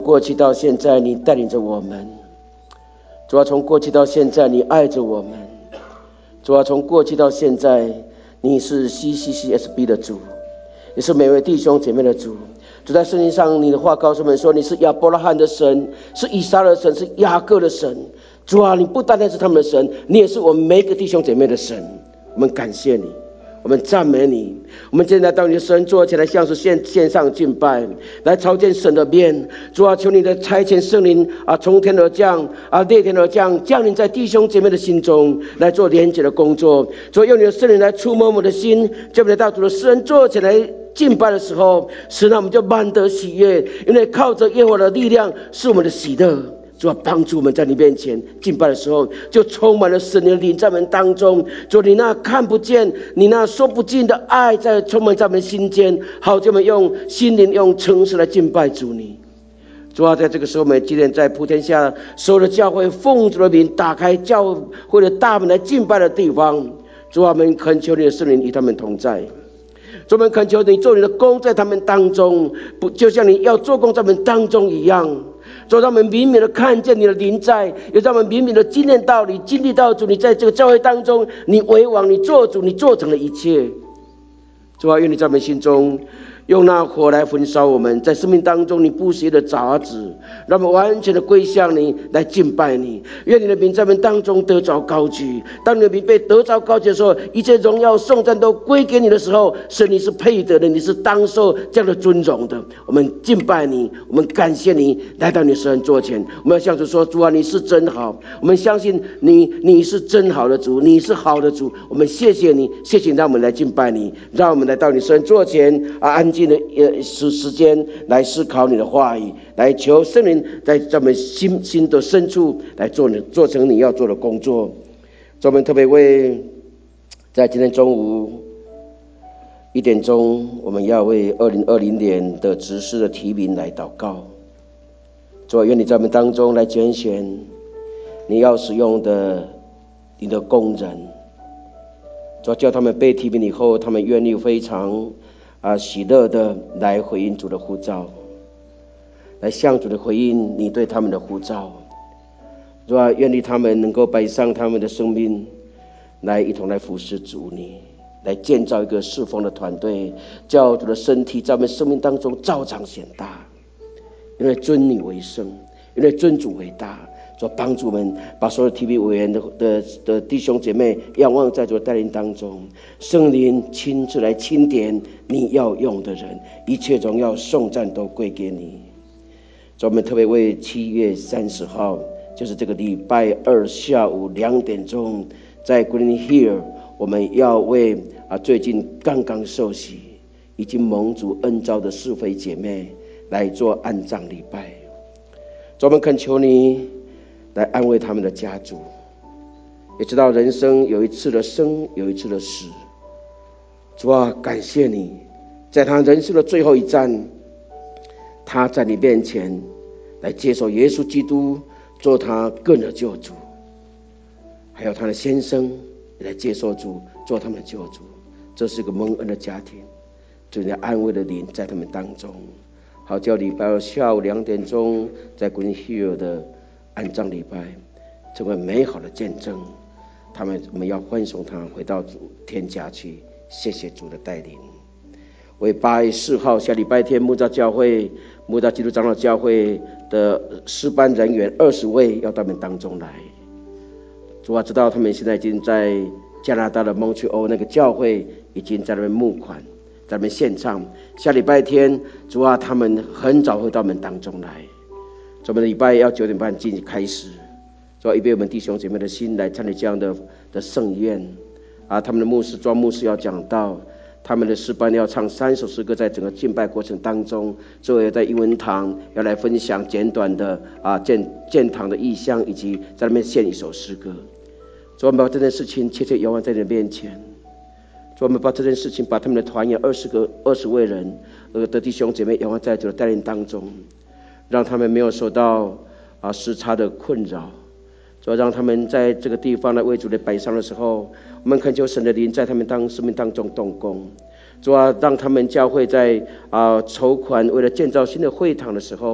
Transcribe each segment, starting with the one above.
过去到现在，你带领着我们。主啊，从过去到现在，你爱着我们。主啊，从过去到现在，你是 CCCSB 的主，也是每位弟兄姐妹的主。主，在圣经上，你的话告诉我们说，你是亚伯拉罕的神，是以撒的神，是雅各的神。主啊，你不单单是他们的神，你也是我们每一个弟兄姐妹的神。我们感谢你，我们赞美你。我们现在到你的神座前来，像是献上敬拜，来朝见神的面。主啊，求你的差遣圣灵从天而降裂天而降，降临在弟兄姐妹的心中，来做连结的工作。主啊，用你的圣灵来触摸我们的心，叫我们到主的神座前来敬拜的时候，使我们就满得喜悦，因为靠着耶和华的力量是我们的喜乐。主啊，帮助我们在你面前敬拜的时候，就充满了神的灵在我们当中。主，你那看不见、你那说不尽的爱在充满在我们心间，好叫我们用心灵、用诚实来敬拜主你。主啊，在这个时候，我们今天在普天下所有的教会奉主的名打开教会的大门来敬拜的地方。主啊，我们恳求你的圣灵与他们同在。主，我们恳求你做你的工在他们当中，不就像你要做工在我们当中一样。主，让我们明明的看见你的临在，也让我们明明的经验到你，经历到主，你在这个教会当中，你为王，你做主，你做成了一切。主啊，愿你在我们心中用那火来焚烧我们，在生命当中你不惜的杂质，让我们完全的归向你，来敬拜你。愿你的名在我们当中得着高举。当你的名被得着高举的时候，一切荣耀颂赞都归给你的时候，神你是配得的，你是当受这样的尊荣的。我们敬拜你，我们感谢你，来到你神座前，我们要向主说：主啊，你是真好。我们相信你是真好的主，你是好的主。我们谢谢你，谢谢你让我们来敬拜你，让我们来到你神座前安静的时间来思考你的话语，来求圣灵在我们心的深处来做成你要做的工作。我们特别为在今天中午1点钟，我们要为2020年的执事的提名来祷告。主啊，愿你在我们当中来拣选你要使用的你的工人。主啊，叫他们被提名以后，他们愿意非常喜乐的来回应主的呼召，来向主的回应你对他们的呼召。主啊，愿意他们能够摆上他们的生命，来一同来服侍主你，来建造一个侍奉的团队，叫主的身体在我们生命当中照常显大。因为尊你为圣，因为尊主为大。主帮助我们把所有提名委员的弟兄姐妹仰望在主的带领当中，圣灵亲自来钦点你要用的人，一切荣耀颂赞都归给你。主，我们特别为7月30号，就是这个礼拜二下午2点钟，在 Green Hill， 我们要为最近刚刚受洗已经蒙主恩召的侍妃姐妹来做安葬礼拜。主，我们恳求你来安慰他们的家族，也知道人生有一次的生，有一次的死。主啊，感谢你，在他人生的最后一站，他在你面前来接受耶稣基督做他个人的救主，还有他的先生也来接受主做他们的救主。这是个蒙恩的家庭，主你安慰的灵在他们当中，好叫礼拜二下午2点钟在 Green Hill 的安葬礼拜成为美好的见证。我们要欢送他回到主天家去。谢谢主的带领。为8月4号下礼拜天木造基督长老教会的诗班人员20位要到我们当中来。主啊，知道他们现在已经在加拿大的蒙特利尔那个教会已经在那边募款，在那边献唱。下礼拜天主啊，他们很早会到我们当中来。我们的礼拜要9点半进行开始，主啊，预备我们弟兄姐妹的心来参与这样的盛宴他们的庄牧师要讲到，他们的诗班要唱3首诗歌，在整个敬拜过程当中，最后在英文堂要来分享简短的建堂的意象，以及在那边献一首诗歌。主，我们把这件事情切切仰望在你的面前。主，我们把这件事情，把他们的团员20位人的弟兄姐妹仰望在主的带领当中，让他们没有受到时差的困扰。主，让他们在这个地方来为主的摆上的时候，我们恳求神的灵在他们生命当中动工。主啊，让他们教会在筹款为了建造新的会堂的时候，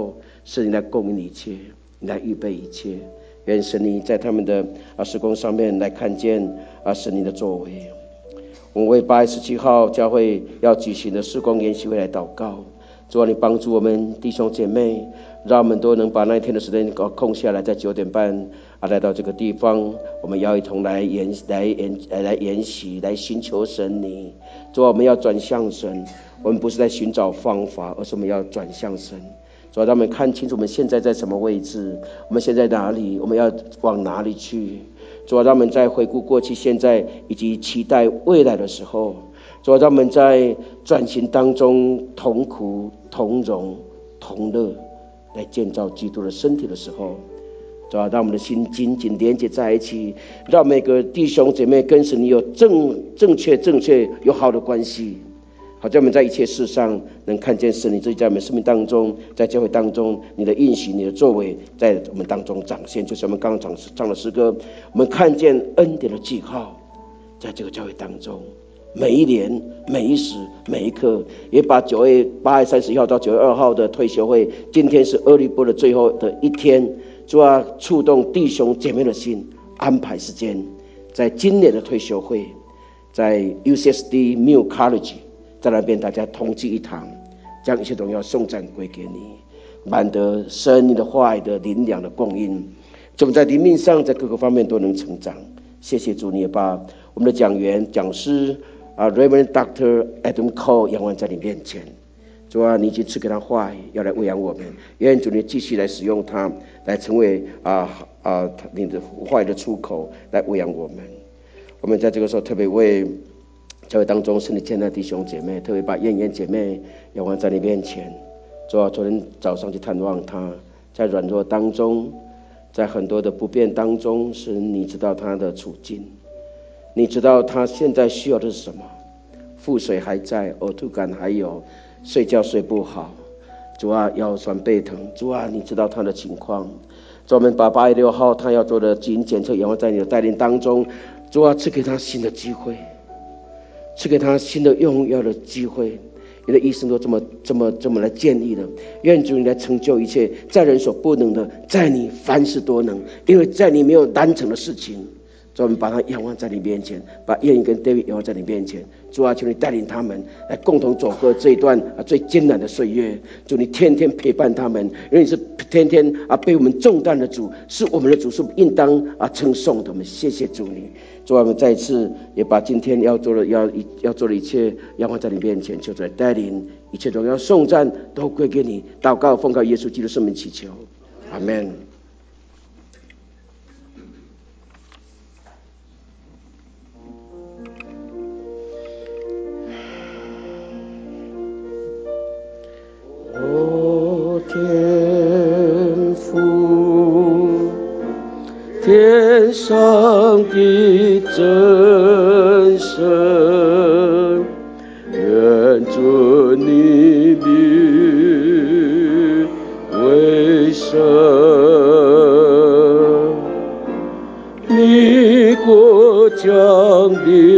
是你来供应一切，你来预备一切。愿神你在他们的事工上面来看见神你的作为。我们为8月17号教会要举行的事工研习会来祷告，主啊，你帮助我们弟兄姐妹，让我们都能把那一天的时间空下来，在9点半来到这个地方，我们要一同来研习，来寻求神你。主啊，我们要转向神，我们不是在寻找方法，而是我们要转向神。主啊，让我们看清楚我们现在在什么位置，我们现在哪里，我们要往哪里去。主啊，让我们在回顾过去、现在以及期待未来的时候，主啊，让我们在转型当中同苦、同荣、同乐，来建造基督的身体的时候，主啊，让我们的心紧紧连接在一起，让每个弟兄姐妹跟神有正确有好的关系。好叫我们在一切事上能看见神你自己在我们生命当中，在教会当中你的应许、你的作为在我们当中展现。就是我们刚刚唱的诗歌，我们看见恩典的记号在这个教会当中，每一年、每一时、每一刻，也把8月31号到9月2号的退休会，今天是early bird的最后的一天，主啊，触动弟兄姐妹的心，安排时间，在今年的退休会，在 UCSD Mill College，在那边大家同聚一堂，将一切荣耀颂赞归给你，满得神你的话语的灵粮的供应，就我们在灵命上在各个方面都能成长。谢谢主，你也把我们的讲员讲师Reverend Dr. Adam Cole 仰望在你面前。主啊，你已经赐给他话语，要来喂养我们。愿主你继续来使用他，来成为你的话语的出口，来喂养我们。我们在这个时候特别为教会当中身体健康的弟兄姐妹，特别把燕姐妹仰望在你面前。主啊，昨天早上去探望她，在软弱当中，在很多的不便当中，是你知道她的处境，你知道她现在需要的是什么。腹水还在，呕吐感还有，睡觉睡不好，主啊，腰酸背疼，主啊，你知道她的情况。主啊，我们把8月6号她要做的基因检测仰望在你的带领当中，主啊，赐给她新的机会，赐给他新的用药的机会。你的医生都这么来建议的。愿主你来成就一切，在人所不能的，在你凡事多能，因为在你没有难成的事情。主，我们把他仰望在你面前，把燕跟 David 仰望在你面前。主啊，求你带领他们来共同走过这一段最艰难的岁月。主，你天天陪伴他们，因为你是天天背我们重担的主，是我们的主，是应当称颂的。我们谢谢主你。主啊，我们再一次也把今天要做的一切仰望在你面前，求主来带领，一切荣耀颂赞都归给你。祷告奉靠耶稣基督圣名祈求，阿们。天父，天上的真神，愿尊你名为圣，你国降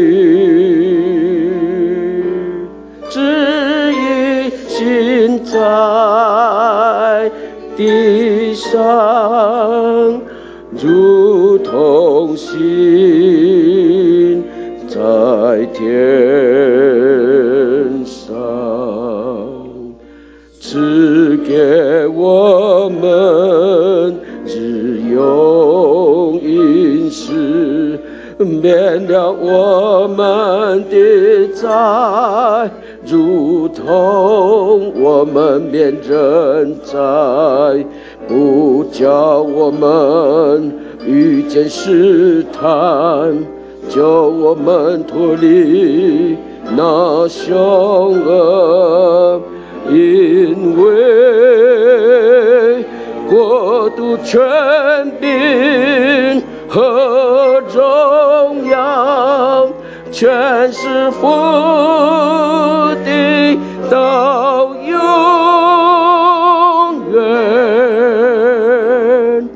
临，旨意行在地上，如同行在天上。赐给我们日用饮食，免了我们的债，如同我们免人债，不叫我们遇见试探，救我们脱离那凶恶。因为国度、权柄和荣耀，全是父的，到永远。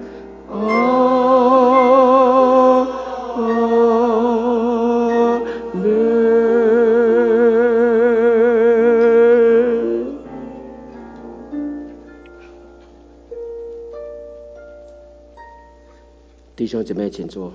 弟兄姐妹，请坐。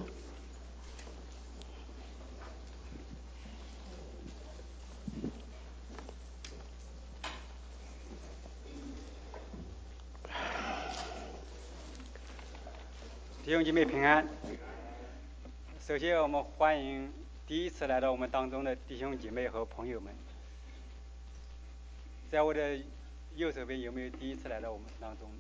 弟兄姐妹平安。首先，我们欢迎第一次来到我们当中的弟兄姐妹和朋友们。在我的右手边有没有第一次来到我们当中？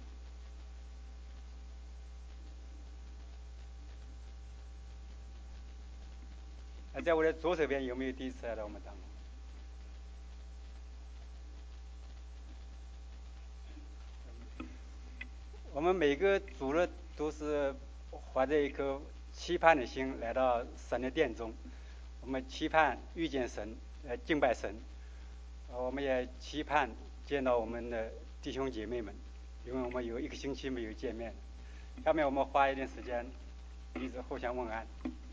在我的左手边有没有第一次来到我们当中？我们每个主日都是怀着一颗期盼的心来到神的殿中，我们期盼遇见神，敬拜神。我们也期盼见到我们的弟兄姐妹们，因为我们有1个星期没有见面。下面我们花一点时间彼此互相问安。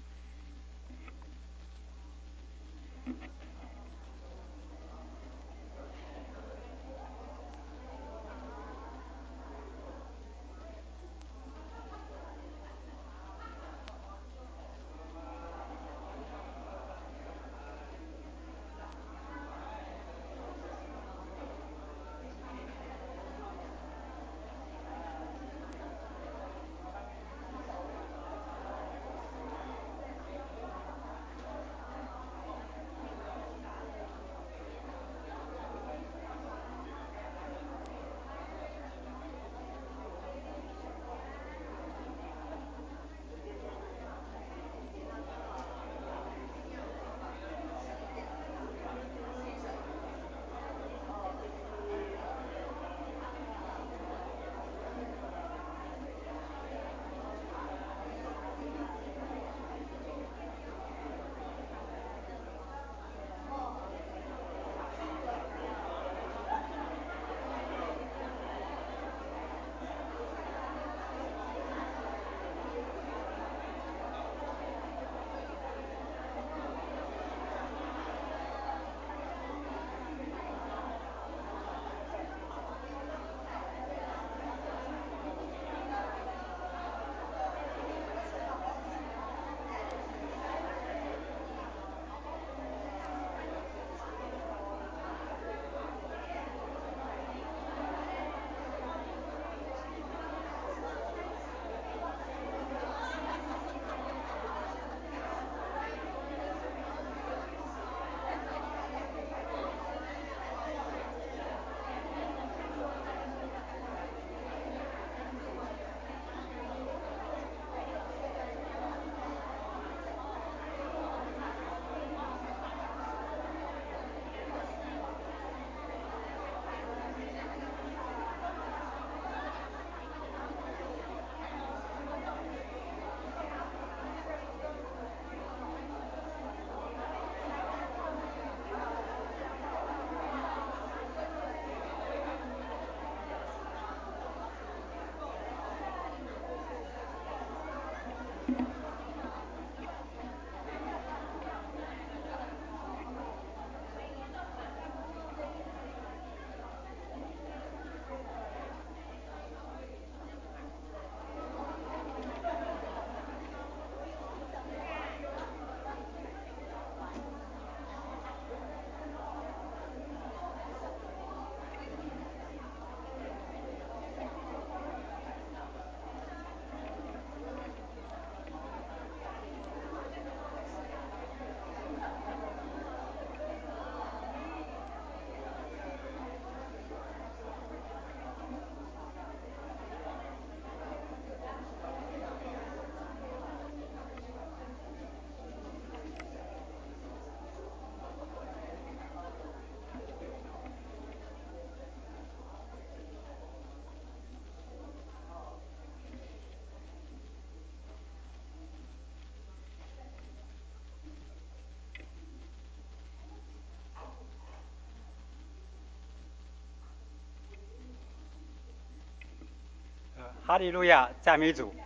哈利路亚，赞美主。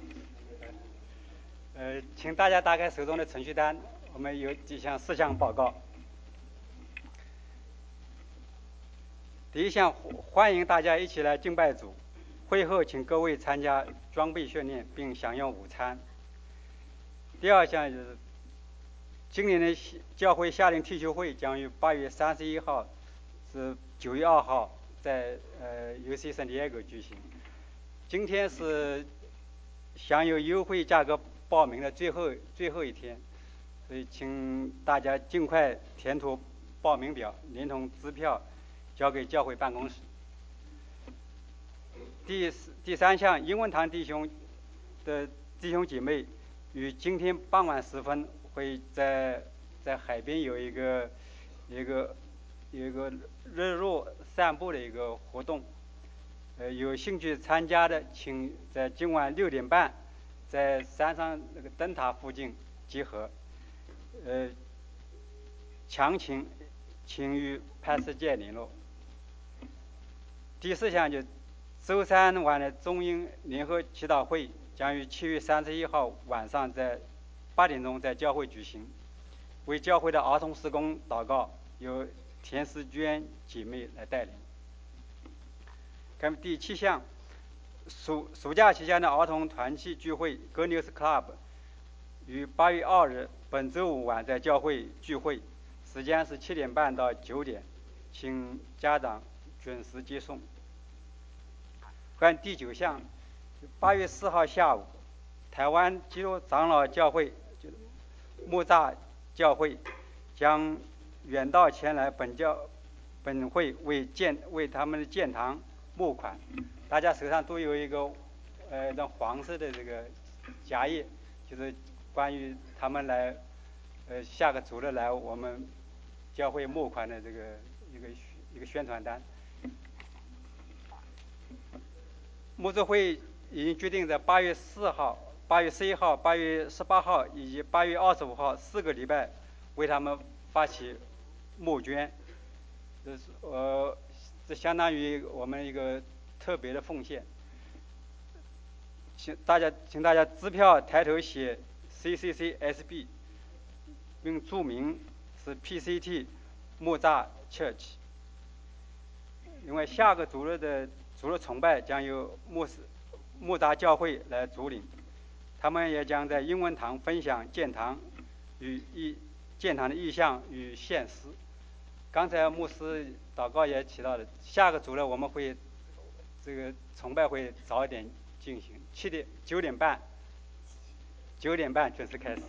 请大家打开手中的程序单，我们有几项事项报告。第一项，欢迎大家一起来敬拜主， 会后请各位参加装备训练并享用午餐。第二项就是今年的教会夏令踢球会将于8月31号至9月2号在UC San Diego举行。今天是享有优惠价格报名的最后一天，所以请大家尽快填妥报名表，连同支票交给教会办公室。第三项，英文堂弟兄姐妹于今天傍晚时分会在海边有一个日落散步的一个活动。有兴趣参加的，请在今晚6点半在山上那个灯塔附近集合。详情请与派斯界联络。第四项就周三晚的中英联合祈祷会将于7月31号晚上在8点钟在教会举行，为教会的儿童事工祷告，由田思娟姐妹来带领。看第7项，暑假期间的儿童团契聚会 Good News Club 于8月2日本周五晚在教会聚会，时间是7点半到9点，请家长准时接送。看第9项，8月4号下午，台湾基督长老教会木栅教会将远道前来本会为他们的建堂募款。大家手上都有一个那黄色的这个夹页，就是关于他们来下个主日来我们教会募款的这个一个宣传单。牧师会已经决定在8月4号、8月11号、8月18号以及8月25号4个礼拜为他们发起募捐。这相当于我们一个特别的奉献。请大家支票抬头写 CCCSB， 并注明是 PCT 木栅 Church。另外，下个主日的主日崇拜将由木栅教会来主领，他们也将在英文堂分享建堂的意向与献诗。刚才牧师祷告也提到了，下个主日我们会这个崇拜会早一点进行，9点半准时开始。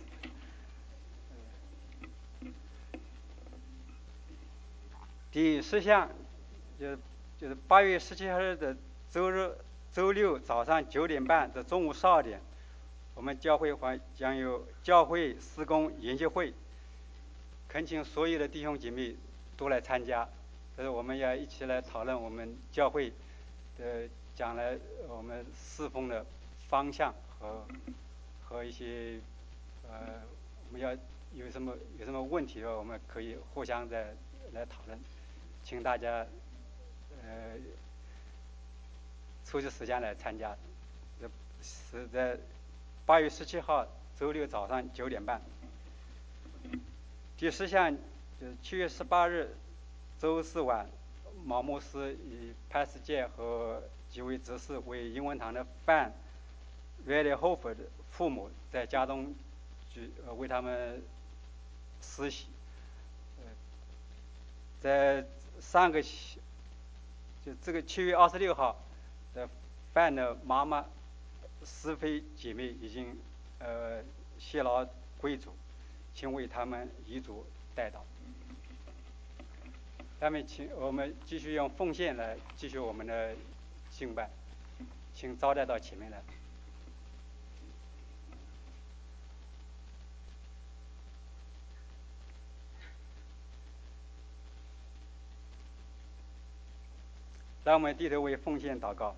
第10项就是8月17日的周六早上9点半至中午12点，我们教会将有教会施工研习会，恳请所有的弟兄姐妹都来参加。我们要一起来讨论我们教会的将来我们侍奉的方向和一些我们要有什么问题我们可以互相再来讨论，请大家抽出时间来参加。是在8月17号周六早上9点半。第10项就是7月18日周四晚，毛牧师与派斯界和几位执事为英文堂的范Riley Hofer 的父母在家中为他们施洗。在这个7月26号的范的妈妈施飞姐妹已经谢劳归主，请为他们遗嘱代祷。下面请我们继续用奉献来继续我们的敬拜，请招待到前面来。让我们低头为奉献祷告。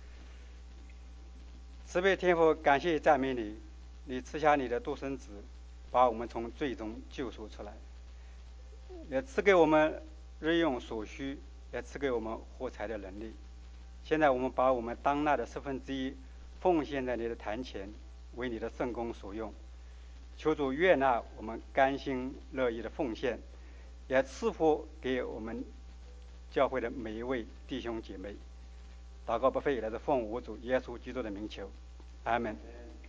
慈悲天父，感谢赞美你，你赐下你的独生子，把我们从罪中救赎出来，也赐给我们日用所需，也赐给我们活财的能力。现在我们把我们当纳的1/4奉献在你的坛前，为你的圣工所用。求主悦纳我们甘心乐意的奉献，也赐福给我们教会的每一位弟兄姐妹。 祷告不费，乃是奉我主耶稣基督的名求，阿门。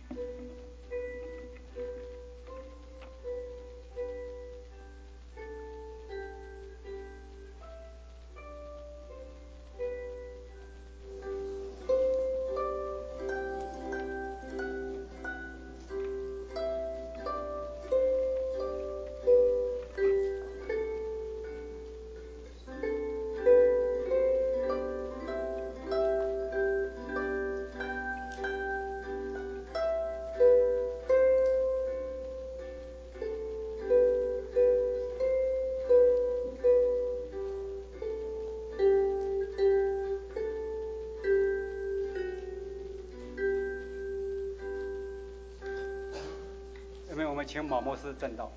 我们请马牧师证道。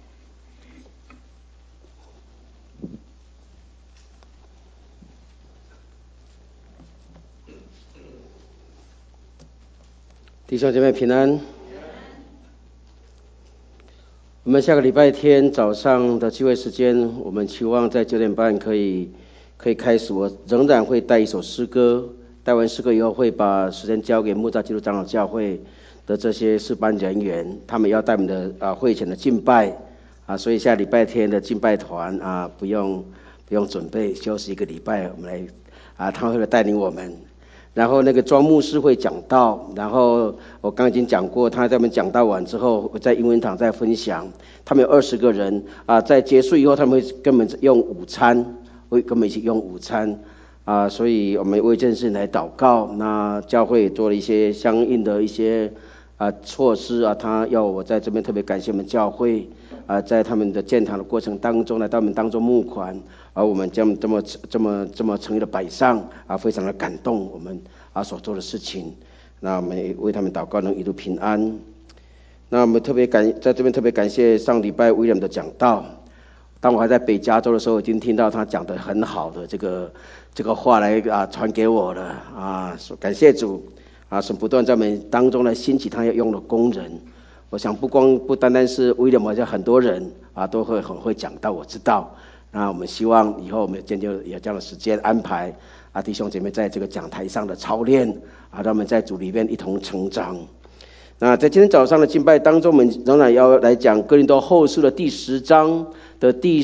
弟兄姐妹平安。我们下个礼拜天早上的聚会时间，我们期望在9点半可以开始。我仍然会带一首诗歌，带完诗歌以后会把时间交给木栅基督长老教会的这些诗班人员，他们要带我们的会前的敬拜所以下礼拜天的敬拜团不用准备，休息一个礼拜，我们来他会来带领我们。然后那个庄牧师会讲道，然后我刚刚已经讲过，他在我们讲道完之后，我在英文堂再分享。他们有20个人在结束以后，他们会跟我们用午餐，会跟我们一起用午餐所以我们为这件事来祷告。那教会做了一些相应的一些措施他要我在这边特别感谢我们教会在他们的建堂的过程当中来到我们当中募款，而我们将这么诚意的摆上非常的感动我们所做的事情。那我们为他们祷告能一路平安。那我们在这边特别感谢上礼拜威廉的讲道。当我还在北加州的时候，已经听到他讲得很好的这个话来传给我了感谢主神不断在我们当中来兴起他要用的工人。我想不单单是威廉，好像很多人都会很会讲道，我知道。那我们希望以后我们渐渐有这样的时间安排弟兄姐妹在这个讲台上的操练让我们在主里面一同成长。那在今天早上的敬拜当中，我们仍然要来讲哥林多后书的第10章的第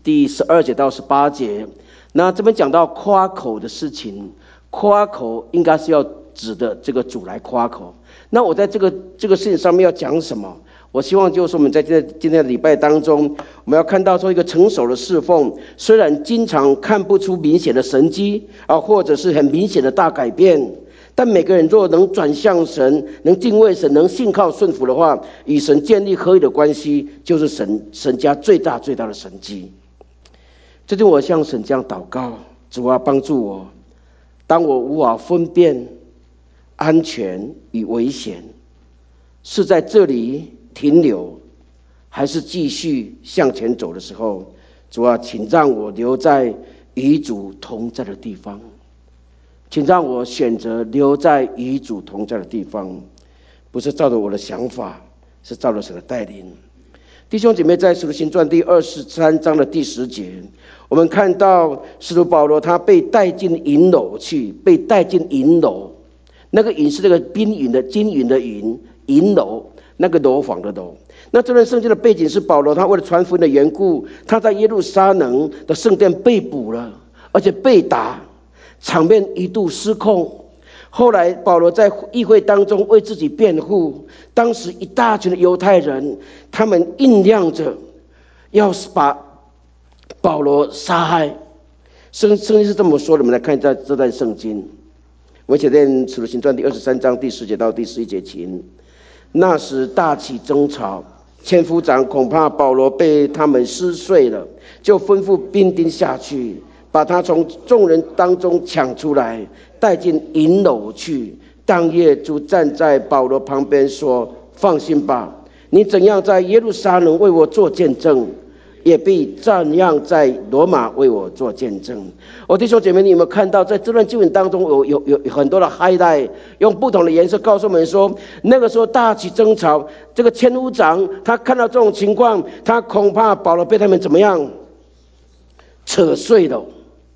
12节到18节。那这边讲到夸口的事情，夸口应该是要指的这个主来夸口。那我在这个事情上面要讲什么？我希望就是我们在今天的礼拜当中，我们要看到说一个成熟的侍奉，虽然经常看不出明显的神迹或者是很明显的大改变，但每个人若能转向神，能敬畏神，能信靠顺服的话，与神建立合一的关系，就是神家最大的神迹。最近我向神这样祷告，主帮助我，当我无法分辨安全与危险是在这里停留还是继续向前走的时候，主请让我留在与主同在的地方，请让我选择留在与主同在的地方，不是照着我的想法，是照着神的带领。弟兄姐妹，在使徒行传第23章的第10节，我们看到使徒保罗他被带进营楼去，那个营是那个金银的银，银楼，那个楼房的楼。那这段圣经的背景是保罗他为了传福音的缘故，他在耶路撒冷的圣殿被捕了，而且被打，场面一度失控。后来保罗在议会当中为自己辩护，当时一大群的犹太人，他们酝酿着要把保罗杀害。圣经是这么说的，我们来看一下这段圣经。我们且念使徒行传第23章第10节到第11节请。那时大起争吵，千夫长恐怕保罗被他们撕碎了，就吩咐兵丁下去，把他从众人当中抢出来，带进营楼去。当夜主站在保罗旁边说：放心吧，你怎样在耶路撒冷为我做见证，也必照样在罗马为我做见证。弟兄姐妹，你有没有看到在这段经文当中有很多的 highlight， 用不同的颜色告诉我们说，那个时候大起争吵，这个千夫长他看到这种情况，他恐怕保罗被他们怎么样扯碎了。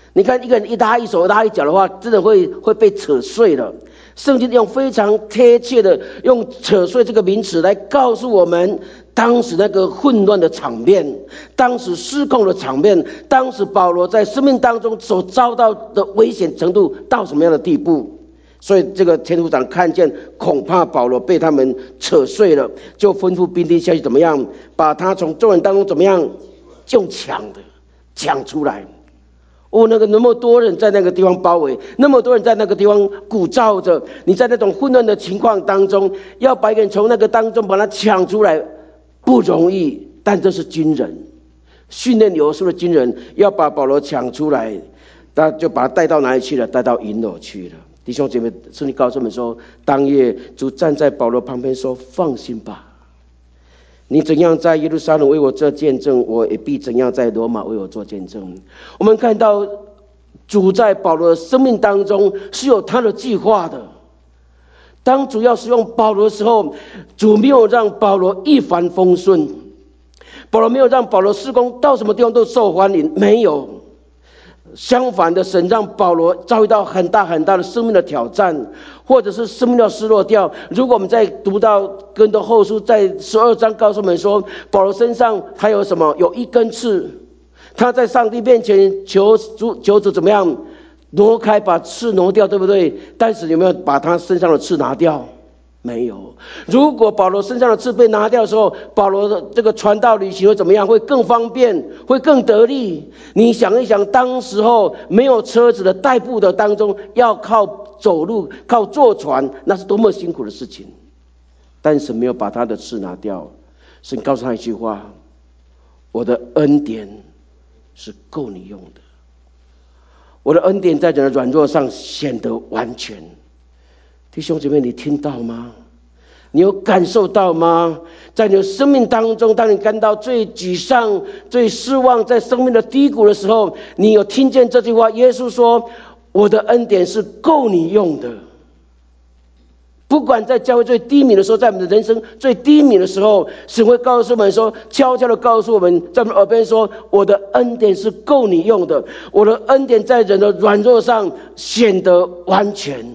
你看一个人一拉一手拉一脚的话，真的会被扯碎了。圣经用非常贴切的用扯碎这个名词来告诉我们当时那个混乱的场面，当时失控的场面，当时保罗在生命当中所遭到的危险程度到什么样的地步。所以这个田土长看见恐怕保罗被他们扯碎了，就吩咐兵丁下去怎么样把他从众人当中怎么样用抢出来。那么多人在那个地方包围，那么多人在那个地方鼓噪着，你在那种混乱的情况当中，要把一个人从那个当中把他抢出来不容易。但这是军人，训练有素的军人要把保罗抢出来，他就把他带到哪里去了？带到营楼去了。弟兄姐妹，圣经告诉我们说，当夜主站在保罗旁边说：“放心吧，你怎样在耶路撒冷为我做见证，我也必怎样在罗马为我做见证。”我们看到主在保罗的生命当中是有他的计划的。当主要使用保罗的时候，主没有让保罗一帆风顺，保罗没有让保罗事工到什么地方都受欢迎，没有。相反的，神让保罗遭遇到很大的生命的挑战，或者是生命要失落掉。如果我们在读到哥林多后书在12章告诉我们说，保罗身上还有什么？有一根刺，他在上帝面前求主怎么样挪开，把刺挪掉，对不对？但是有没有把他身上的刺拿掉？没有。如果保罗身上的刺被拿掉的时候，保罗的这个传道旅行会怎么样？会更方便，会更得力。你想一想，当时候没有车子的代步的当中，要靠走路、靠坐船，那是多么辛苦的事情。但是没有把他的刺拿掉，神告诉他一句话：我的恩典是够你用的，我的恩典在人的软弱上显得完全。弟兄姐妹，你听到吗？你有感受到吗？在你的生命当中，当你感到最沮丧、最失望，在生命的低谷的时候，你有听见这句话？耶稣说：“我的恩典是够你用的。”不管在教会最低迷的时候，在我们的人生最低迷的时候，神会告诉我们说，悄悄的告诉我们，在我们耳边说：“我的恩典是够你用的，我的恩典在人的软弱上显得完全。”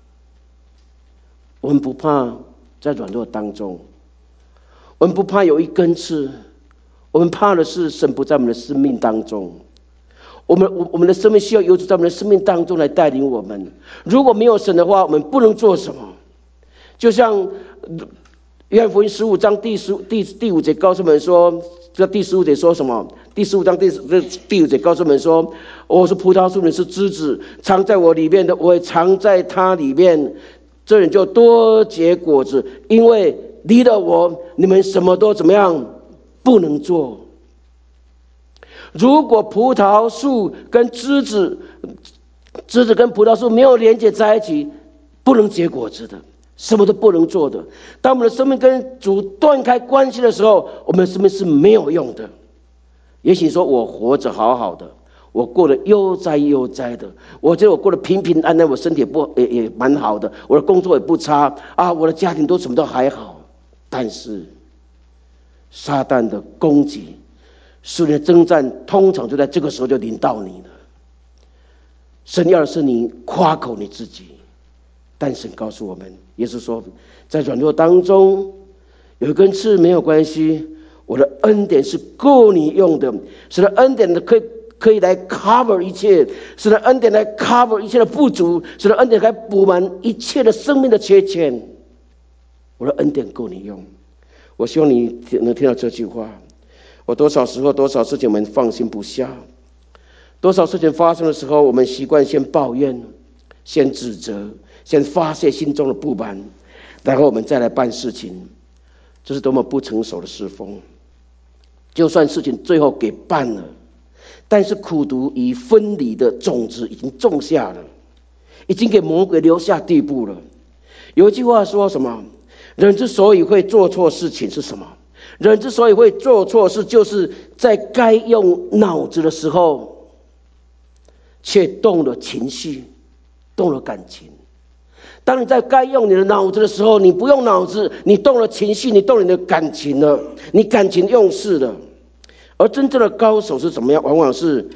我们不怕在软弱当中，我们不怕有一根刺，我们怕的是神不在我们的生命当中。我们的生命需要由主在我们的生命当中来带领我们。如果没有神的话，我们不能做什么。就像约翰福音15章第5节告诉我们说，这第15节说什么？第15章第5节告诉我们说：“我是葡萄树，你是枝子，藏在我里面的，我也藏在他里面。这人就多结果子，因为离了我，你们什么都怎么样不能做。”如果葡萄树跟枝子跟葡萄树没有连接在一起，不能结果子的，什么都不能做的。当我们的生命跟主断开关系的时候，我们的生命是没有用的。也许说我活着好好的，我过得悠哉的，我觉得我过得平平安安，我身体也蛮好的，我的工作也不差啊，我的家庭都什么都还好。但是撒旦的攻击、属灵的征战，通常就在这个时候就临到你了。神要的是你夸口你自己，但神告诉我们，耶稣说，在软弱当中有一根刺没有关系，我的恩典是够你用的。神的恩典可以来 cover 一切，神的恩典来 cover 一切的不足，神的恩典来补满一切的生命的缺陷。我的恩典够你用。我希望你能听到这句话。我多少时候多少事情我们放心不下，多少事情发生的时候，我们习惯先抱怨、先指责、先发泄心中的不满，然后我们再来办事情。这是多么不成熟的侍奉。就算事情最后给办了，但是苦毒与分离的种子已经种下了，已经给魔鬼留下地步了。有一句话说什么？人之所以会做错事情是什么？人之所以会做错事，就是在该用脑子的时候，却动了情绪，动了感情。当你在该用你的脑子的时候，你不用脑子，你动了情绪，你动了你的感情了，你感情用事了。而真正的高手是怎么样？往往是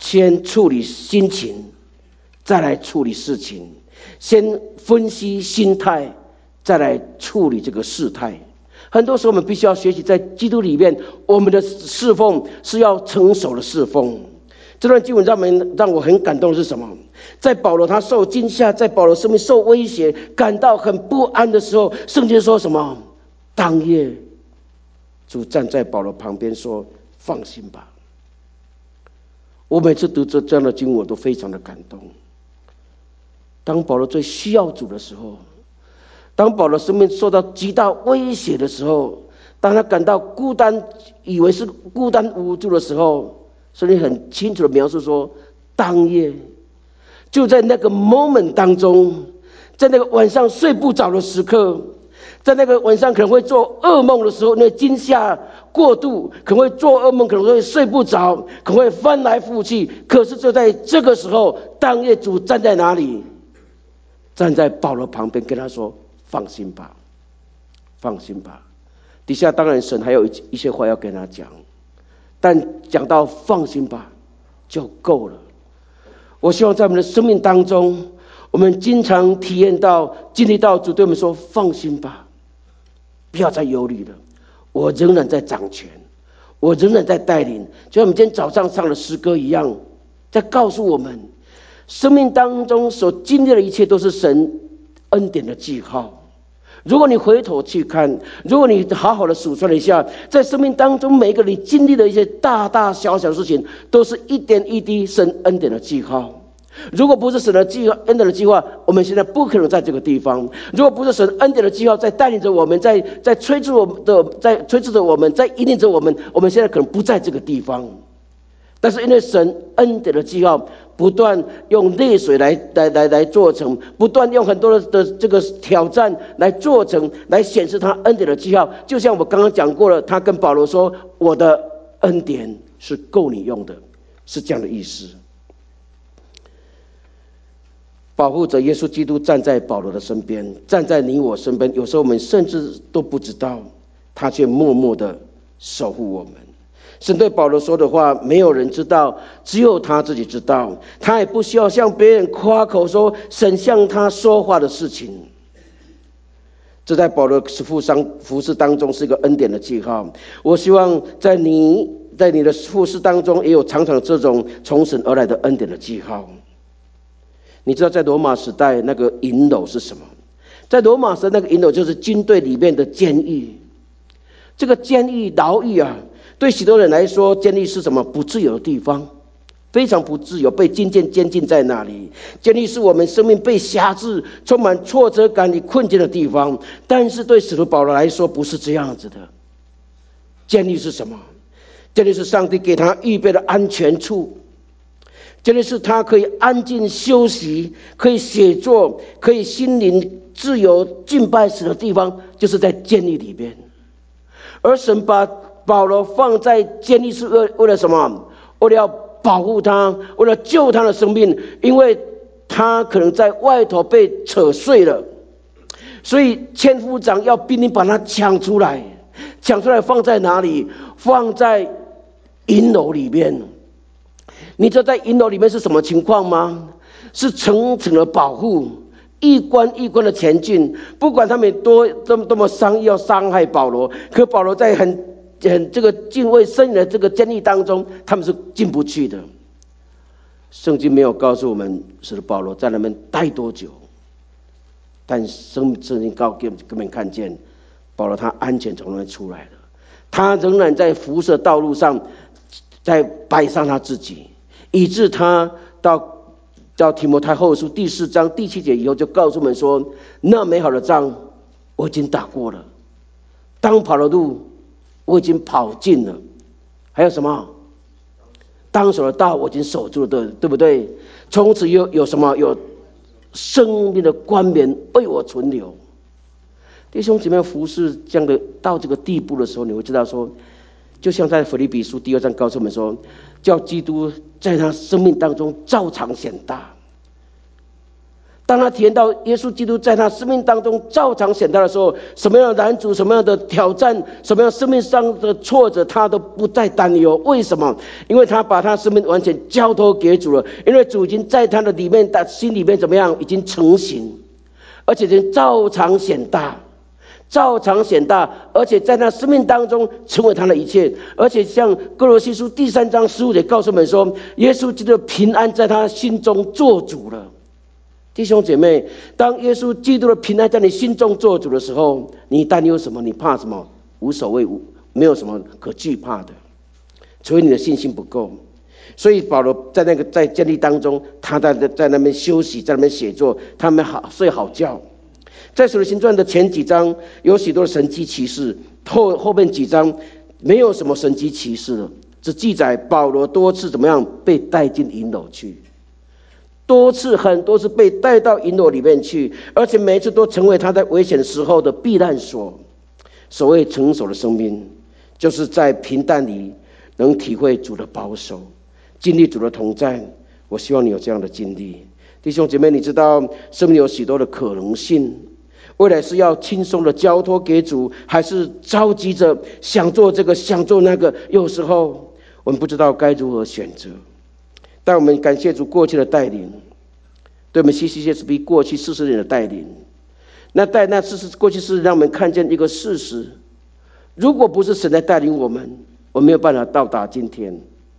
先处理心情，再来处理事情；先分析心态，再来处理这个事态。很多时候我们必须要学习，在基督里面，我们的侍奉是要成熟的侍奉。这段经文让我很感动的是什么？在保罗他受惊吓，在保罗生命受威胁，感到很不安的时候，圣经说什么？当夜主站在保罗旁边说：放心吧。我每次读这样的经文，我都非常的感动。当保罗最需要主的时候，当保罗生命受到极大威胁的时候，当他感到孤单，以为是孤单无助的时候，圣经很清楚的描述说，当夜就在那个 moment 当中，在那个晚上睡不着的时刻，在那个晚上可能会做噩梦的时候，那惊吓过度，可能会做噩梦，可能会睡不着，可能会翻来覆去。可是就在这个时候，当夜主站在哪里？站在保罗旁边，跟他说：放心吧，放心吧。底下当然神还有一些话要跟他讲，但讲到放心吧就够了。我希望在我们的生命当中，我们经常体验到、经历到主对我们说：放心吧，不要再忧虑了，我仍然在掌权，我仍然在带领。就像我们今天早上唱的诗歌一样，在告诉我们，生命当中所经历的一切都是神恩典的记号。如果你回头去看，如果你好好的数算一下，在生命当中每一个你经历的一些大大小小的事情，都是一点一滴神恩典的记号。如果不是神的记号、恩典的记号，我们现在不可能在这个地方；如果不是神恩典的记号在带领着我们，在催促我们的，在催促着我们，在引领着我们，我们现在可能不在这个地方。但是因为神恩典的记号不断用泪水来做成，不断用很多的这个挑战来做成，来显示他恩典的记号。就像我刚刚讲过了，他跟保罗说：我的恩典是够你用的，是这样的意思。保护者耶稣基督站在保罗的身边，站在你我身边。有时候我们甚至都不知道，他却默默的守护我们。神对保罗说的话，没有人知道，只有他自己知道。他也不需要向别人夸口说神向他说话的事情。这在保罗服事当中是一个恩典的记号。我希望在你的服事当中，也有常常这种从神而来的恩典的记号。你知道在罗马时代那个营楼是什么？在罗马时代那个营楼就是军队里面的监狱。这个监狱牢狱啊，对许多人来说，监狱是什么？不自由的地方，非常不自由，被监禁在那里。监狱是我们生命被辖制、充满挫折感与困境的地方。但是对使徒保罗来说，不是这样子的。监狱是什么？监狱是上帝给他预备的安全处。监狱是他可以安静休息，可以写作，可以心灵自由敬拜神的地方，就是在监狱里边。而神把保罗放在监狱是为了什么？为了要保护他，为了救他的生命，因为他可能在外头被扯碎了，所以千夫长要兵临把他抢出来放在哪里？放在营楼里面。你知道在营楼里面是什么情况吗？是层层的保护，一关一关的前进。不管他们多么商议要伤害保罗，可保罗在很这个敬畏森严的这个监狱当中，他们是进不去的。圣经没有告诉我们是保罗在那边待多久，但圣经给我们看见保罗他安全从那边出来了，他仍然在辐射道路上在摆上他自己，以致他到提摩太后书第4章第7节以后，就告诉我们说：那美好的仗我已经打过了，当跑的路我已经跑尽了，还有什么？当守的道我已经守住了，对不对？从此有什么？有生命的冠冕为我存留。弟兄姐妹，服侍这样的到这个地步的时候，你会知道说，就像在腓立比书第2章告诉我们说，叫基督在他生命当中照常显大。 当他体验到耶稣基督在他生命当中照常显大的时候，什么样的难阻，什么样的挑战，什么样生命上的挫折，他都不再担忧。为什么？因为他把他生命完全交托给主了。因为主已经在他的里面，他心里面怎么样，已经成型，而且已经照常显大，照常显大，而且在他生命当中成为他的一切。而且像哥罗西书第3章15节告诉我们说，耶稣基督的平安在他心中做主了。弟兄姐妹，当耶稣基督的平安在你心中做主的时候，你担忧什么？你怕什么？无所谓，没有什么可惧怕的，除非你的信心不够。所以保罗在监狱当中，他在那边休息，在那边写作，他们好睡好觉。在使徒行传的前几章有许多的神迹奇事，后面几章没有什么神迹奇事了，只记载保罗多次怎么样被带进营楼去。很多次被带到营楼里面去，而且每一次都成为他在危险时候的避难所。所谓成熟的生命，就是在平淡里能体会主的保守，经历主的同在。我希望你有这样的经历。弟兄姐妹，你知道生命有许多的可能性，未来是要轻松的交托给主，还是着急着想做这个想做那个？有时候我们不知道该如何选择。但我们感谢主过去的带领，对我们 CCSB 过去40年的带领。过去是让我们看见一个事实：如果不是神在带领我们，我们没有办法到达今天。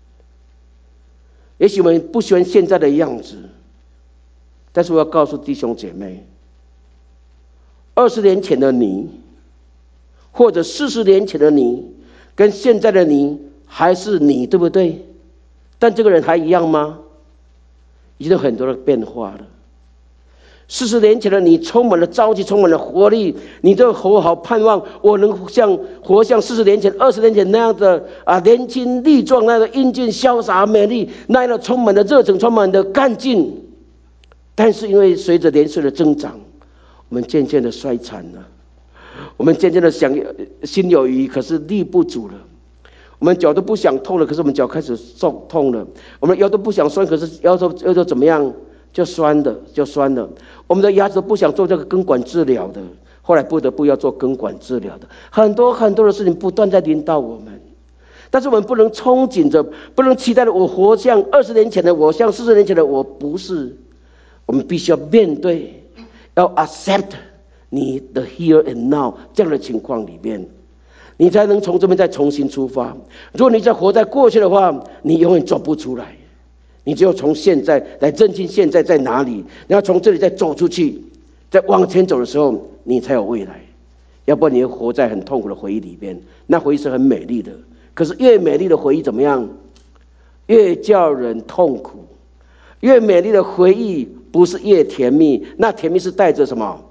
也许我们不喜欢现在的样子，但是我要告诉弟兄姐妹，20年前的你，或者40年前的你，跟现在的你还是你，对不对？但这个人还一样吗？已经有很多的变化了。40年前的你充满了朝气，充满了活力，你都好盼望我能活像40年前、20年前那样的年轻力壮，那样的英俊潇洒美丽，那样的充满了热忱，充满了干劲。但是因为随着年岁的增长，我们渐渐的衰残了，我们渐渐的心有余，可是力不足了。我们脚都不想痛了，可是我们脚开始痛了。我们腰都不想酸，可是腰都怎么样？就酸了。我们的牙齿都不想做这个根管治疗的，后来不得不要做根管治疗的。很多的事情不断在临到我们，但是我们不能憧憬着，不能期待着我活像20年前的我，像40年前的我，不是。我们必须要面对，要 accept 你的 here and now 这样的情况里面，你才能从这边再重新出发。如果你再活在过去的话，你永远走不出来。你只有从现在来认清现在在哪里，然后从这里再走出去，再往前走的时候，你才有未来。要不然你会活在很痛苦的回忆里边，那回忆是很美丽的，可是越美丽的回忆怎么样？越叫人痛苦。越美丽的回忆不是越甜蜜，那甜蜜是带着什么？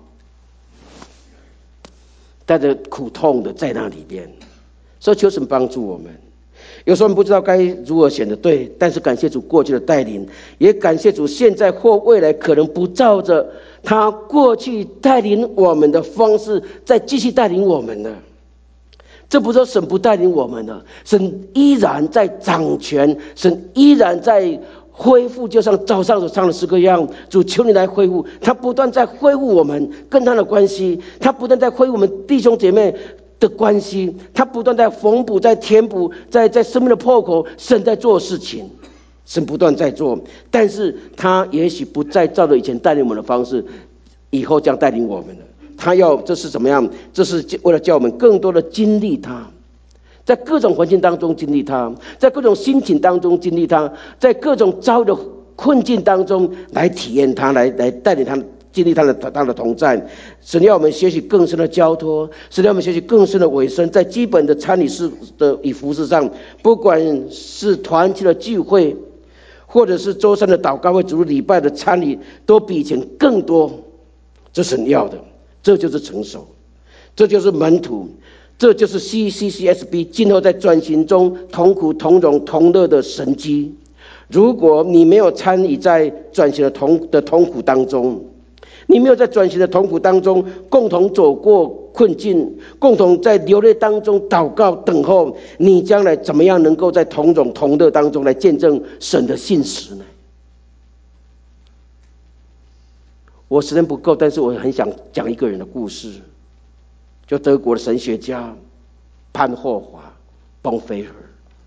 带着苦痛的在那里边。所以求神帮助我们。有时候我们不知道该如何选择对，但是感谢主过去的带领，也感谢主现在或未来可能不照着他过去带领我们的方式再继续带领我们了。这不是说神不带领我们了，神依然在掌权，神依然在恢复，就像早上所唱的诗歌一样，主求你来恢复。他不断在恢复我们跟他的关系，他不断在恢复我们弟兄姐妹的关系，他不断在缝补，在填补，在生命的破口，神在做事情，神不断在做，但是他也许不再照着以前带领我们的方式，以后将带领我们了。这是怎么样？这是为了叫我们更多的经历他，在各种环境当中经历他，在各种心情当中经历他，在各种遭遇的困境当中来体验他，来带领他经历他的同在。神要我们学习更深的交托，神要我们学习更深的委身，在基本的参与式的与服事上，不管是团契的聚会，或者是周三的祷告会、主日礼拜的参与，都比以前更多。这是神要的，这就是成熟，这就是门徒，这就是 CCSB 今后在转型中同苦同荣同乐的神迹。如果你没有参与在转型的痛苦当中，你没有在转型的痛苦当中共同走过困境，共同在流泪当中祷告等候，你将来怎么样能够在同荣同乐当中来见证神的信实呢？ 我时间不够，但是我很想讲一个人的故事，就德国的神学家潘霍华·邦菲尔。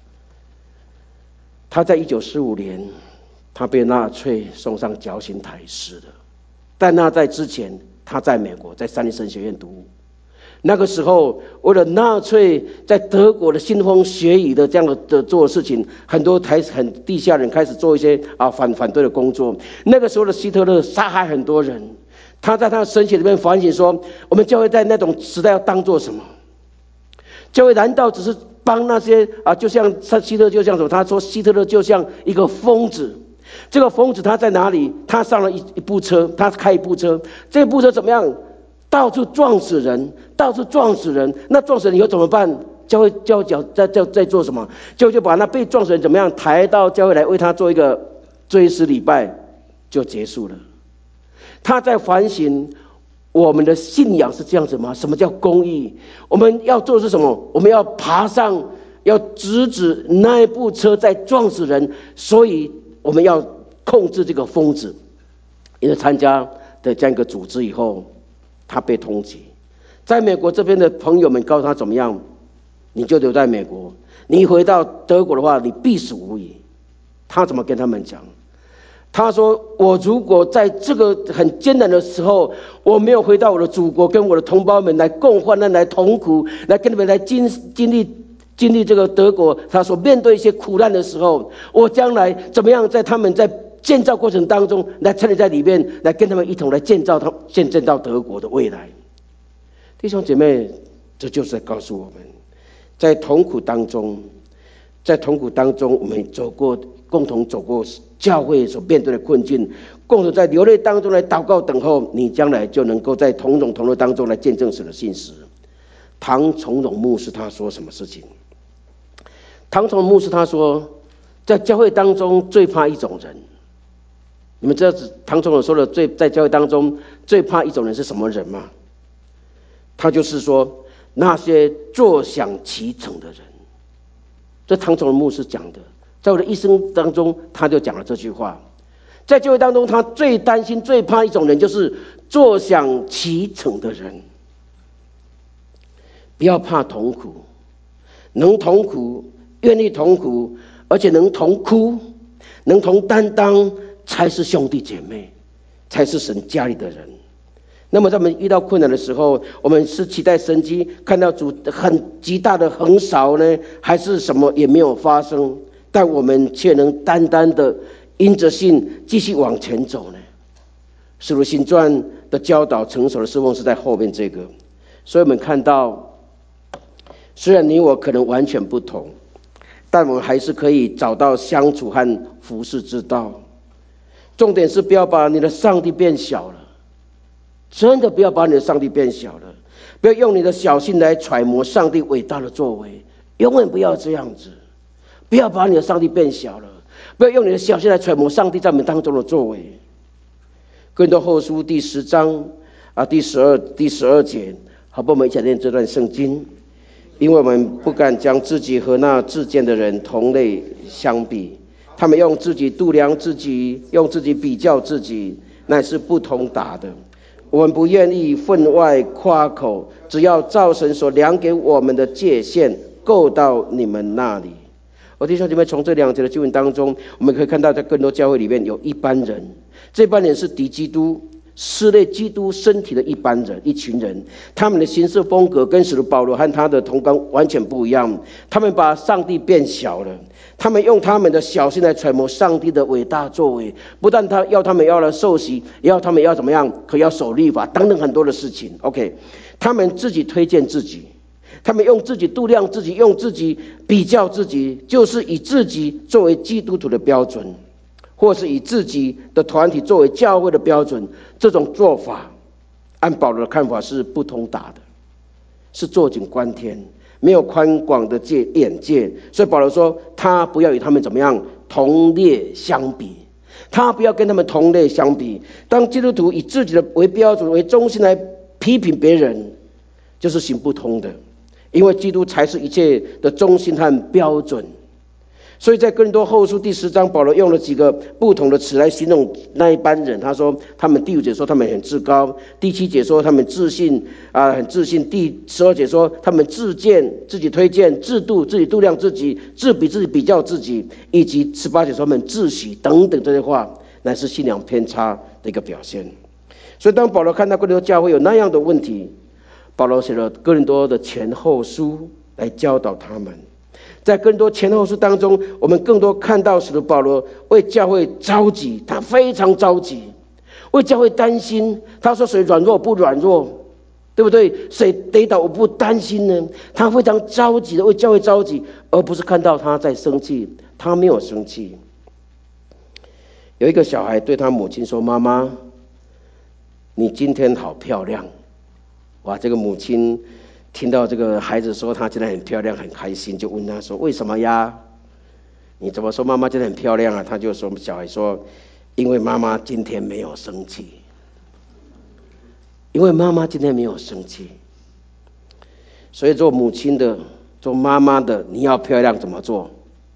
他在1945年，他被纳粹送上绞刑台死的。但那在之前，他在美国，在三立神学院读。那个时候，为了纳粹在德国的腥风血雨的这样的做事情，很多很地下人开始做一些反对的工作。那个时候的希特勒杀害很多人，他在他的神学里面反省说：我们教会在那种时代要当做什么？教会难道只是帮那些就像希特勒就像什么？他说希特勒就像一个疯子。这个疯子他在哪里？他上了一部车，他开一部车，这部车怎么样？到处撞死人，到处撞死人。那撞死人以后怎么办？教会在做什么？就把那被撞死人怎么样抬到教会来为他做一个追思礼拜，就结束了。他在反省我们的信仰是这样子吗？什么叫公义？我们要做的是什么？我们要爬上，要直指那一部车在撞死人，所以我们要控制这个疯子。因为参加的这样一个组织以后，他被通缉。在美国这边的朋友们告诉他怎么样？你就留在美国，你回到德国的话，你必死无疑。他怎么跟他们讲？他说：我如果在这个很艰难的时候，我没有回到我的祖国，跟我的同胞们来共患难、来同苦，来跟你们来经历这个德国他所面对一些苦难的时候，我将来怎么样在他们在建造过程当中来参与在里面，来跟他们一同来见证到德国的未来。弟兄姐妹，这就是在告诉我们，在痛苦当中，我们共同走过教会所面对的困境，共同在流泪当中来祷告等候，你将来就能够在同种同乐当中来见证神的信实。唐崇荣牧师他说什么事情？唐崇荣牧师他说，在教会当中最怕一种人。你们知道唐崇荣说的在教会当中最怕一种人是什么人吗？他就是说那些坐享其成的人。这唐崇荣牧师讲的，在我的一生当中他就讲了这句话。在教会当中他最担心最怕一种人，就是坐享其成的人。不要怕痛苦，能同苦，愿意同苦，而且能同哭，能同担当，才是兄弟姐妹，才是神家里的人。那么在我们遇到困难的时候，我们是期待神迹，看到主很极大的横扫呢，还是什么也没有发生，但我们却能单单的因着信继续往前走呢？使徒行传的教导成熟的侍奉是在后面这个。所以我们看到，虽然你我可能完全不同，但我们还是可以找到相处和服侍之道。重点是不要把你的上帝变小了，真的不要把你的上帝变小了，不要用你的小心来揣摩上帝伟大的作为，永远不要这样子。不要把你的上帝变小了，不要用你的小心来揣摩上帝在我们当中的作为。哥林多后书第10章第12节，好，不，我们一起来念这段圣经。因为我们不敢将自己和那自荐的人同类相比，他们用自己度量自己，用自己比较自己，乃是不通达的。我们不愿意分外夸口，只要照神所量给我们的界限够到你们那里。弟兄姐妹，从这2节的经文当中，我们可以看到在更多教会里面有一般人，这班人是敌基督、撕裂基督身体的一般人，一群人，他们的行事风格跟使徒保罗和他的同工完全不一样。他们把上帝变小了，他们用他们的小心来揣摩上帝的伟大作为，不但他们要来受洗，也要他们要怎么样，可要守律法等等很多的事情。OK， 他们自己推荐自己，他们用自己度量自己，用自己比较自己，就是以自己作为基督徒的标准，或是以自己的团体作为教会的标准。这种做法按保罗的看法是不通达的，是坐井观天，没有宽广的眼界。所以保罗说他不要与他们怎么样同列相比，他不要跟他们同类相比。当基督徒以自己的为标准为中心来批评别人，就是行不通的，因为基督才是一切的中心和标准。 所以在哥林多后书第10章，保罗用了几个不同的词来形容那一般人。他说他们第5节说他们很自高，第7节说他们自信很自信，第12节说他们自荐、自己推荐、自度、自己度量自己、自比自己比较自己，以及18节说他们自喜等等，这些话乃是信仰偏差的一个表现。所以当保罗看到哥林多教会有那样的问题，保罗写了哥林多的前后书来教导他们。在更多前后书当中，我们更多看到使徒保罗为教会着急，他非常着急，为教会担心。他说谁软弱不软弱，对不对？谁跌倒我不担心呢？他非常着急的为教会着急，而不是看到他在生气。他没有生气。有一个小孩对他母亲说，妈妈，你今天好漂亮。哇，这个母亲听到这个孩子说他今天很漂亮，很开心，就问他说，为什么呀？你怎么说妈妈今天很漂亮啊？他就说，小孩说，因为妈妈今天没有生气。因为妈妈今天没有生气。所以做母亲的，做妈妈的，你要漂亮怎么做？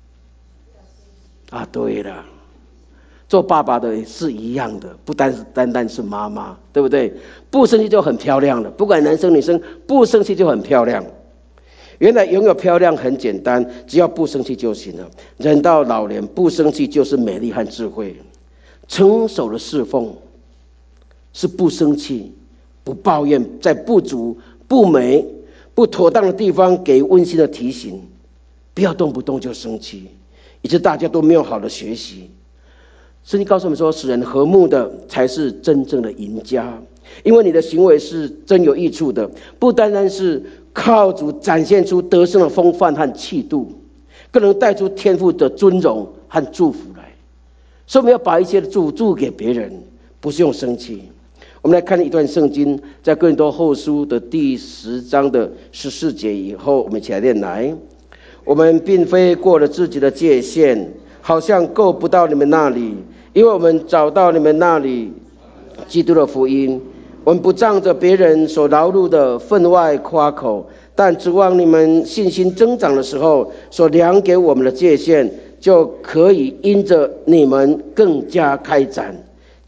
对了，做爸爸的也是一样的，不单单是妈妈，对不对？不生气就很漂亮了，不管男生女生，不生气就很漂亮。原来拥有漂亮很简单，只要不生气就行了。人到老年不生气就是美丽和智慧。成熟的侍奉是不生气、不抱怨，在不足、不美、不妥当的地方给温馨的提醒，不要动不动就生气，以致大家都没有好的学习。圣经告诉我们说，使人和睦的才是真正的赢家，因为你的行为是真有益处的，不单单是靠主展现出得胜的风范和气度，更能带出天父的尊荣和祝福来。所以我们要把一些的祝福给别人，不是用生气。我们来看一段圣经，在哥林多后书的第10章的14节以后，我们一起来念来。我们并非过了自己的界限，好像够不到你们那里，因为我们找到你们那里基督的福音。我们不仗着别人所劳碌的分外夸口，但指望你们信心增长的时候，所量给我们的界限，就可以因着你们更加开展，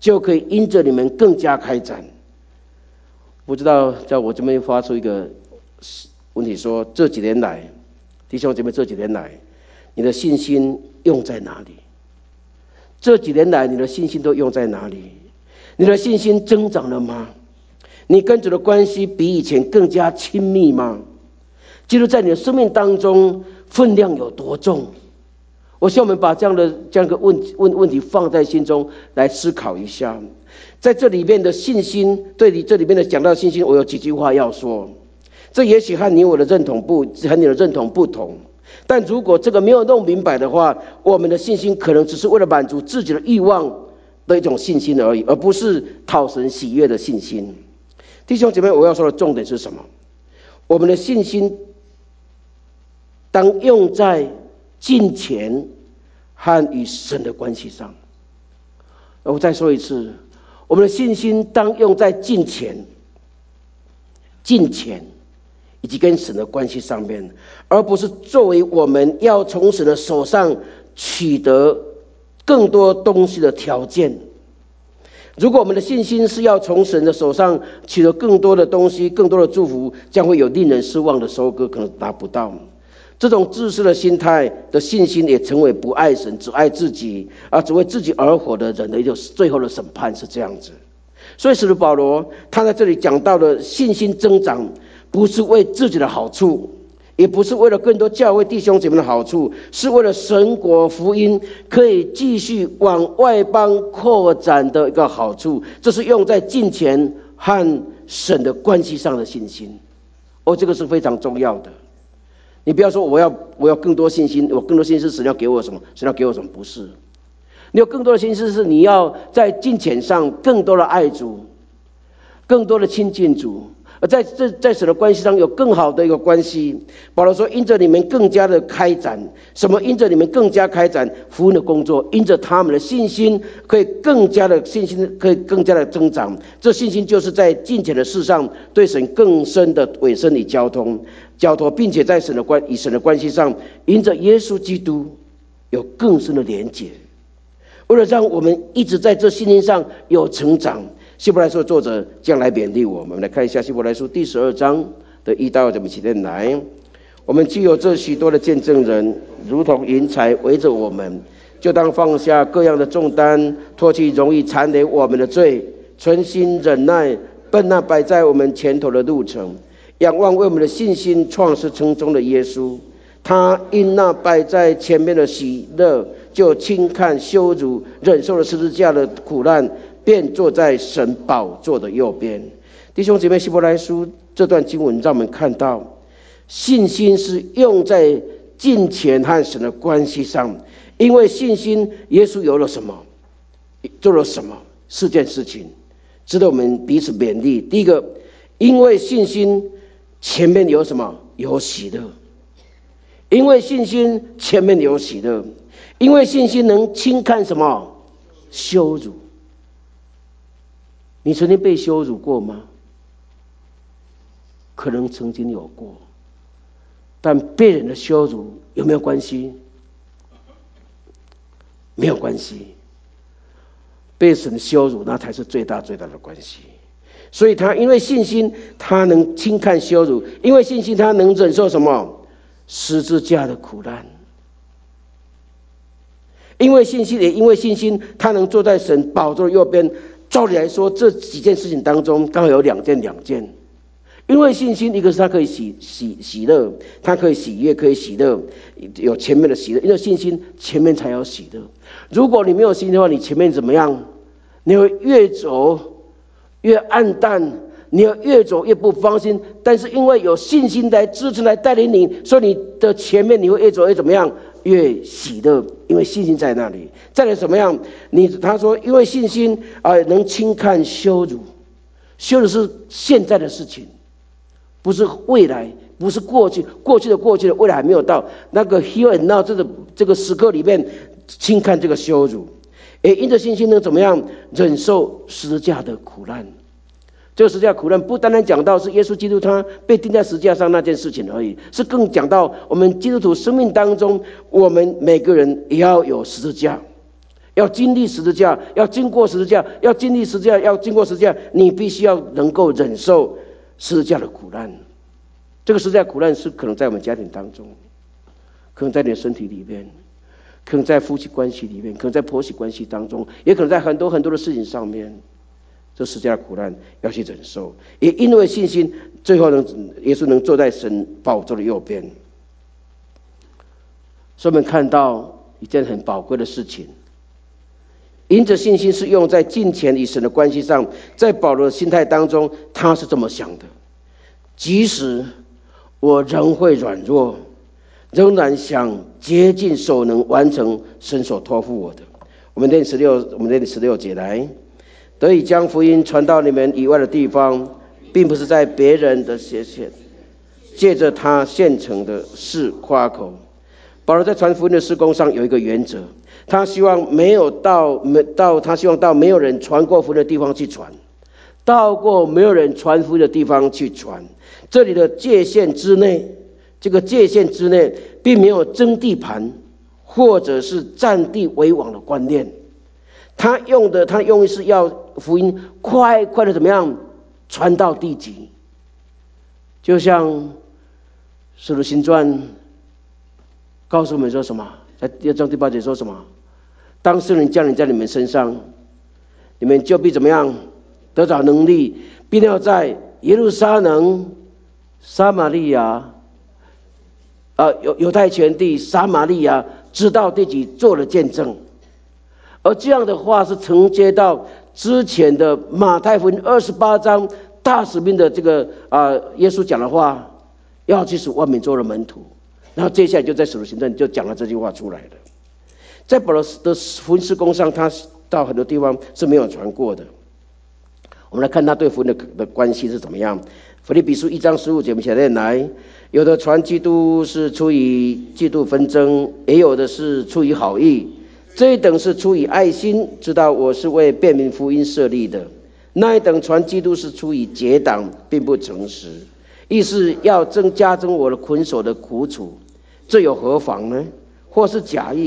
不知道在我这边发出一个问题说，这几年来，弟兄姐妹，这几年来你的信心用在哪里？这几年来你的信心都用在哪里？你的信心增长了吗？你跟主的关系比以前更加亲密吗？基督在你的生命当中分量有多重？我希望我们把这样一个问题放在心中来思考一下。在这里面的信心，对你这里面的讲到的信心，我有几句话要说。这也许和你的认同不同，但如果这个没有弄明白的话，我们的信心可能只是为了满足自己的欲望的一种信心而已，而不是讨神喜悦的信心。弟兄姐妹，我要说的重点是什么？我们的信心当用在金钱和与神的关系上。我再说一次，我们的信心当用在金钱以及跟神的关系上面，而不是作为我们要从神的手上取得更多东西的条件。如果我们的信心是要从神的手上取得更多的东西、更多的祝福，将会有令人失望的收割，可能达不到。这种自私的心态的信心，也成为不爱神、只爱自己只为自己而活的人的一个最后的审判，是这样子。所以使徒保罗他在这里讲到的信心增长，不是为自己的好处，也不是为了更多教会弟兄姐妹的好处，是为了神国福音可以继续往外邦扩展的一个好处。这是用在金钱和神的关系上的信心。这个是非常重要的。你不要说我要更多信心，我更多信心是神要给我什么，神要给我什么，不是。你有更多的信心是你要在金钱上更多的爱主，更多的亲近主，而在神的关系上有更好的一个关系。保罗说，因着你们更加的开展，什么？因着你们更加开展福音的工作，因着他们的信心可以更加的增长。这信心就是在金钱的事上对神更深的委身与交托，并且在与神的关系上，因着耶稣基督有更深的连结。为了让我们一直在这信心上有成长，希伯来书的作者将来勉励我们。来看一下希伯来书第12章的1到2节，我们起来。我们既有这许多的见证人，如同云彩围着我们，就当放下各样的重担，脱去容易缠累我们的罪，存心忍耐，奔那摆在我们前头的路程，仰望为我们的信心创始成终的耶稣。他因那摆在前面的喜乐，就轻看羞辱，忍受了十字架的苦难，便坐在神宝座的右边。弟兄姐妹，希伯来书这段经文让我们看到，信心是用在敬虔和神的关系上。因为信心，耶稣有了什么，做了什么4件事情，值得我们彼此勉励。第一个，因为信心前面有什么？有喜乐。因为信心前面有喜乐，因为信心能轻看什么？羞辱。你曾经被羞辱过吗？可能曾经有过，但被人的羞辱有没有关系？没有关系。被神羞辱，那才是最大最大的关系。所以他因为信心，他能轻看羞辱；因为信心，他能忍受什么？十字架的苦难。因为信心，也因为信心，他能坐在神宝座的右边。照理来说，这几件事情当中，刚好有两件。因为信心，一个是他可以喜乐，他可以喜悦，可以喜乐，有前面的喜乐。因为信心前面才有喜乐。如果你没有信心的话，你前面怎么样？你会越走越暗淡，你会越走越不放心。但是因为有信心来支撑、来带领你，所以你的前面你会越走越怎么样？越喜乐，因为信心在那里。再来怎么样？他说，因为信心能轻看羞辱，羞辱是现在的事情，不是未来，不是过去的，未来还没有到。那个 here and now 这个时刻里面，轻看这个羞辱，也因着信心能怎么样？忍受十字架的苦难。这个十字架苦难不单单讲到是耶稣基督他被钉在十字架上那件事情而已，是更讲到我们基督徒生命当中，我们每个人也要有十字架，要经历十字架，要经过十字架，要经历十字架，要经过十字架，你必须要能够忍受十字架的苦难。这个十字架苦难是可能在我们家庭当中，可能在你的身体里面，可能在夫妻关系里面，可能在婆媳关系当中，也可能在很多的事情上面。这十字架苦难要去忍受，也因为信心，最后耶稣能坐在神宝座的右边。所以我们看到一件很宝贵的事情，因着信心是用在敬虔与神的关系上。在保罗的心态当中，他是这么想的：即使我仍会软弱，仍然想竭尽所能完成神所托付我的。我们念16节来。得以将福音传到你们以外的地方，并不是在别人的斜线，借着他现成的事夸口。保罗在传福音的事工上有一个原则，他希望到没有人传过福音的地方去传，到过没有人传福音的地方去传。这里的界限之内，这个界限之内，并没有争地盘或者是占地为王的观念。他用意是要福音快的怎么样传到地极。就像使徒行传告诉我们说什么，在2章第8节说什么？当圣灵降临在你们身上，你们就必怎么样得着能力，并要在耶路撒冷、撒玛利亚、犹太全地、撒玛利亚直到地极做了见证。而这样的话是承接到之前的马太福音28章大使命的这个耶稣讲的话，要去使万民做了门徒。然后接下来就在使徒行传就讲了这句话出来了。在保罗的福音事工上，他到很多地方是没有传过的。我们来看他对福音的关系是怎么样。腓立比书1章15节，我们起来，有的传基督是出于嫉妒纷争，也有的是出于好意。这一等是出于爱心，知道我是为辨明福音设立的；那一等传基督是出于结党，并不诚实，意是要加增我的捆锁的苦楚。这有何妨呢？或是假意，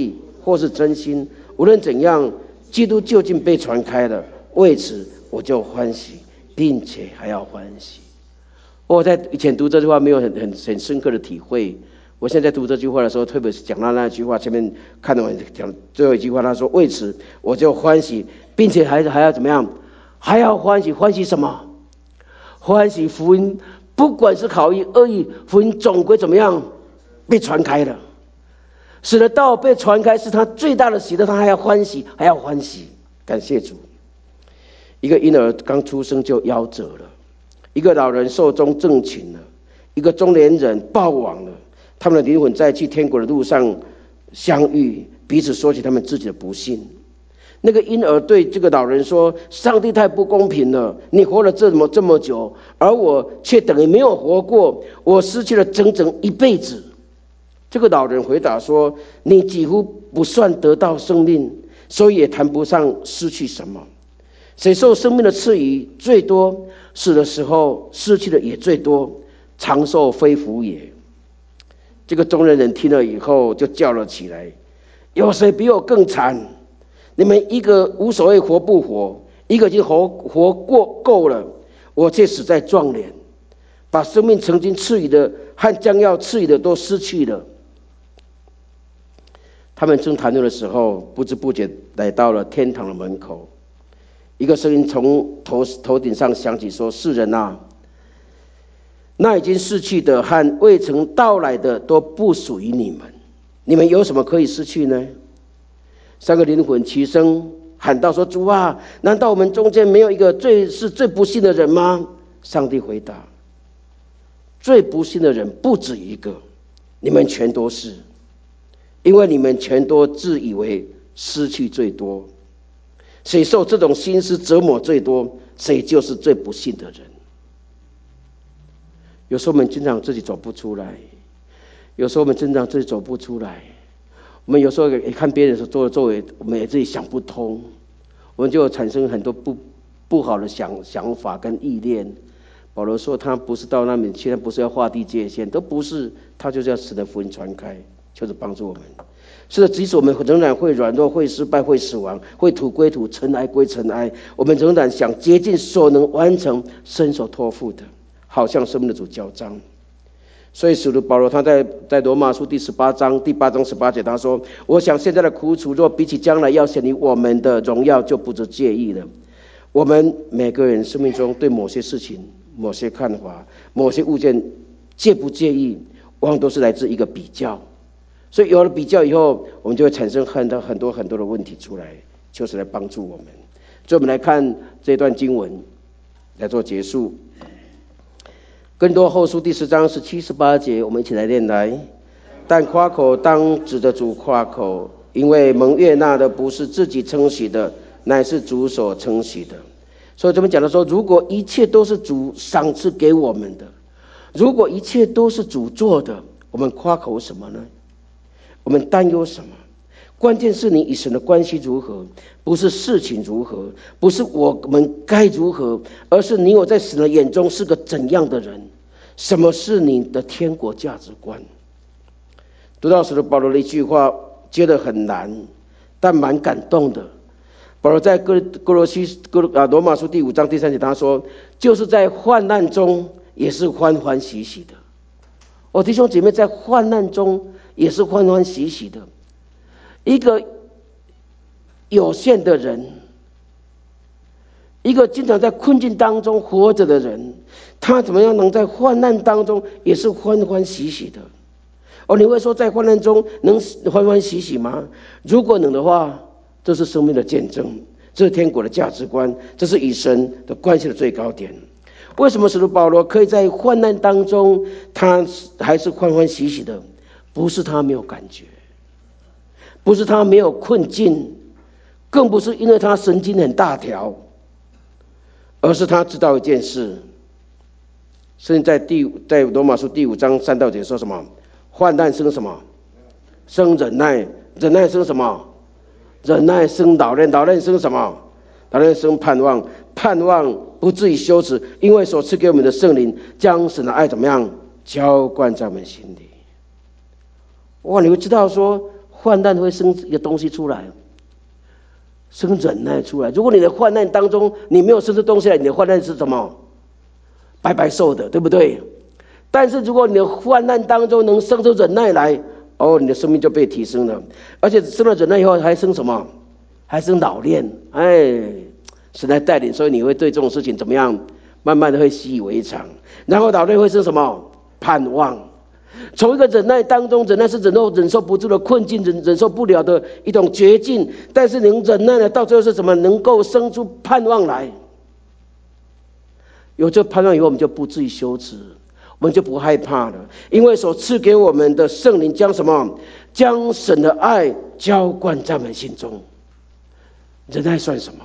或是真心，无论怎样，基督究竟被传开了，为此我就欢喜，并且还要欢喜。我在以前读这句话没有很深刻的体会，我现在读这句话的时候，特别是讲到那句话前面看到我讲最后一句话，他说为此我就欢喜，并且还要怎么样？还要欢喜，欢喜什么？欢喜福音，不管是好意恶意，福音总归怎么样被传开了，使得道被传开是他最大的喜乐，他还要欢喜，还要欢喜。感谢主！一个婴儿刚出生就夭折了，一个老人寿终正寝了，一个中年人暴亡了，他们的灵魂在去天国的路上相遇，彼此说起他们自己的不幸。那个婴儿对这个老人说：上帝太不公平了，你活了这么久，而我却等于没有活过，我失去了整整一辈子。这个老人回答说：你几乎不算得到生命，所以也谈不上失去什么。谁受生命的赐予最多，死的时候失去的也最多，长寿非福也。这个中年人听了以后就叫了起来：有谁比我更惨？你们一个无所谓活不活，一个已经活过够了，我却死在壮年，把生命曾经赐予的和将要赐予的都失去了。他们正谈论的时候，不知不觉来到了天堂的门口。一个声音从头顶上响起说：世人啊，那已经逝去的和未曾到来的都不属于你们，你们有什么可以失去呢？三个灵魂齐声喊道说：主啊，难道我们中间没有一个最不幸的人吗？上帝回答：最不幸的人不止一个，你们全都是，因为你们全都自以为失去最多。谁受这种心思折磨最多，谁就是最不幸的人。有时候我们经常自己走不出来，有时候我们经常自己走不出来，我们有时候也看别人做的作为，我们也自己想不通，我们就产生很多不好的想法跟意念。保罗说他不是到那里去，他不是要划地界限，都不是，他就是要使得福音传开，就是帮助我们。是的，即使我们仍然会软弱，会失败，会死亡，会土归土，尘埃归尘埃，我们仍然想竭尽所能完成伸手托付的，好像生命的主交账。所以使徒保罗他在罗马书第8章18节他说：我想现在的苦楚若比起将来要显于我们的荣耀，就不知介意了。我们每个人生命中对某些事情、某些看法、某些物件介不介意，往往都是来自一个比较。所以有了比较以后，我们就会产生很多的问题出来，就是来帮助我们。所以我们来看这段经文来做结束。更多后书第10章17、18节，我们一起来念来。但夸口当指着主夸口，因为蒙悦纳的不是自己称许的，乃是主所称许的。所以这边讲的说，如果一切都是主赏赐给我们的，如果一切都是主做的，我们夸口什么呢？我们担忧什么？关键是你与神的关系如何，不是事情如何，不是我们该如何，而是你我在神的眼中是个怎样的人，什么是你的天国价值观。读到使徒保罗的一句话，觉得很难，但蛮感动的。保罗在罗马书第5章第3节他说，就是在患难中也是欢欢喜喜的。弟兄姐妹，在患难中也是欢欢喜喜的。一个有限的人，一个经常在困境当中活着的人，他怎么样能在患难当中也是欢欢喜喜的？你会说在患难中能欢欢喜喜吗？如果能的话，这是生命的见证，这是天国的价值观，这是与神的关系的最高点。为什么使徒保罗可以在患难当中他还是欢欢喜喜的？不是他没有感觉，不是他没有困境，更不是因为他神经很大条，而是他知道一件事。甚至在罗马书第5章3到节说什么？患难生什么？生忍耐，忍耐生什么？忍耐生老练，老练生什么？老练生盼望，盼望不至于羞耻，因为所赐给我们的圣灵将神的爱怎么样浇灌在我们心里。你会知道说患难会生一个东西出来，生忍耐出来。如果你的患难当中你没有生出东西来，你的患难是什么？白白受的，对不对？但是如果你的患难当中能生出忍耐来，你的生命就被提升了。而且生了忍耐以后还生什么？还生老练。神来带领，所以你会对这种事情怎么样？慢慢的会习以为常。然后老练会生什么？盼望。从一个忍耐当中，忍耐是忍受不住的困境，忍受不了的一种绝境。但是能忍耐呢，到最后是什么？能够生出盼望来。有这盼望以后，我们就不至于羞耻，我们就不害怕了。因为所赐给我们的圣灵将什么？将神的爱浇灌在我们心中。忍耐算什么？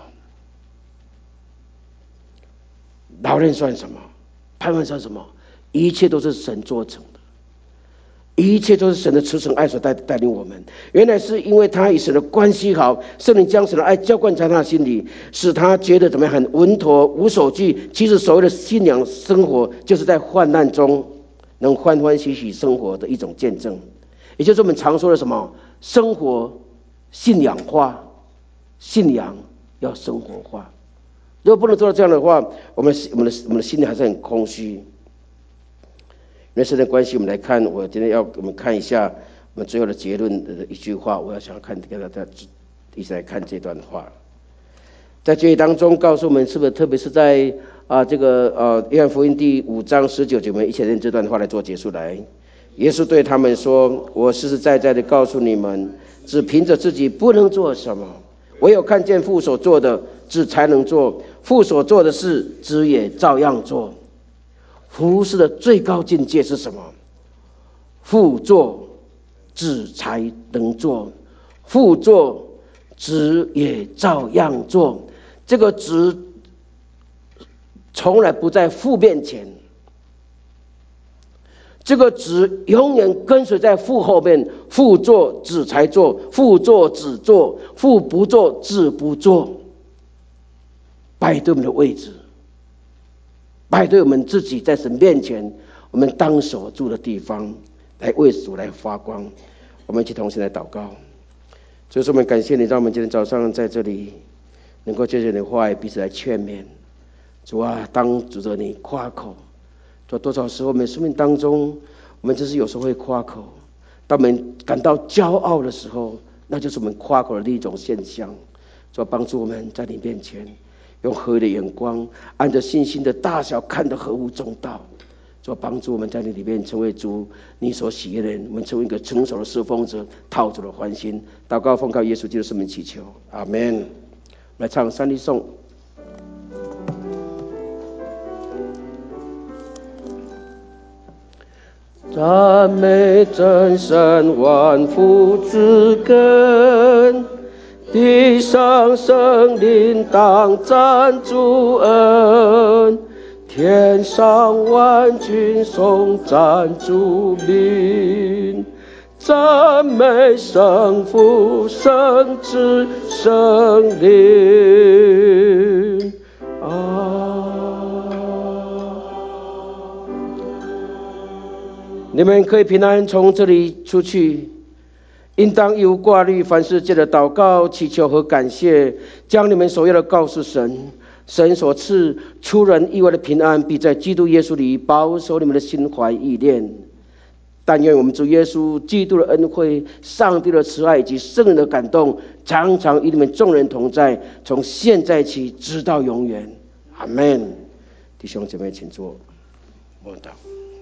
老练算什么？盼望算什么？一切都是神做成的，一切都是神的慈神爱所带领我们。原来是因为他与神的关系好，圣灵将神的爱浇灌在他心里，使他觉得怎么样？很稳妥无所惧。其实所谓的信仰生活，就是在患难中能欢欢喜喜生活的一种见证。也就是我们常说的什么？生活信仰化，信仰要生活化。如果不能做到这样的话，我们的心里还是很空虚。因为神的关系，我们来看，我今天我们看一下我们最后的结论的一句话，我要想看给大家一起来看这段话。在结语当中告诉我们，是不是特别是在约翰福音第5章19节，我们一起用这段话来做结束来。耶稣对他们说：我实实在在的告诉你们，只凭着自己不能做什么，唯有看见父所做的，子才能做。父所做的事，子也照样做。服事的最高境界是什么？父做，子才能做；父做，子也照样做。这个子从来不在父面前，这个子永远跟随在父后面。父做，子才做；父做，子做；父不做，子不做。摆对我们的位置，摆对我们自己在神面前我们当守住的地方，来为主来发光。我们一起同心来祷告。主，我们感谢你，让我们今天早上在这里能够借着你的话语彼此来劝勉。主啊，当指着你夸口。主，多少时候我们生命当中，我们真是有时候会夸口。当我们感到骄傲的时候，那就是我们夸口的另一种现象。主，帮助我们在你面前用合理的眼光，按着信心的大小看得合乎中道。主，帮助我们在你里面成为主你所喜悦的人，我们成为一个成熟的侍奉者，讨主的欢心。祷告奉靠耶稣基督圣名祈求，阿们。来唱三律颂。赞美真神万福之根，地上生灵当赞主恩，天上万军颂赞主名。赞美圣父、圣子、圣灵。你们可以平安从这里出去，应当一无挂虑，凡事借着祷告、祈求和感谢，将你们所要的告诉神。神所赐出人意外的平安，必在基督耶稣里保守你们的心怀意念。但愿我们主耶稣基督的恩惠、上帝的慈爱以及圣灵的感动，常常与你们众人同在，从现在起直到永远。阿们。弟兄姐妹请坐，默祷。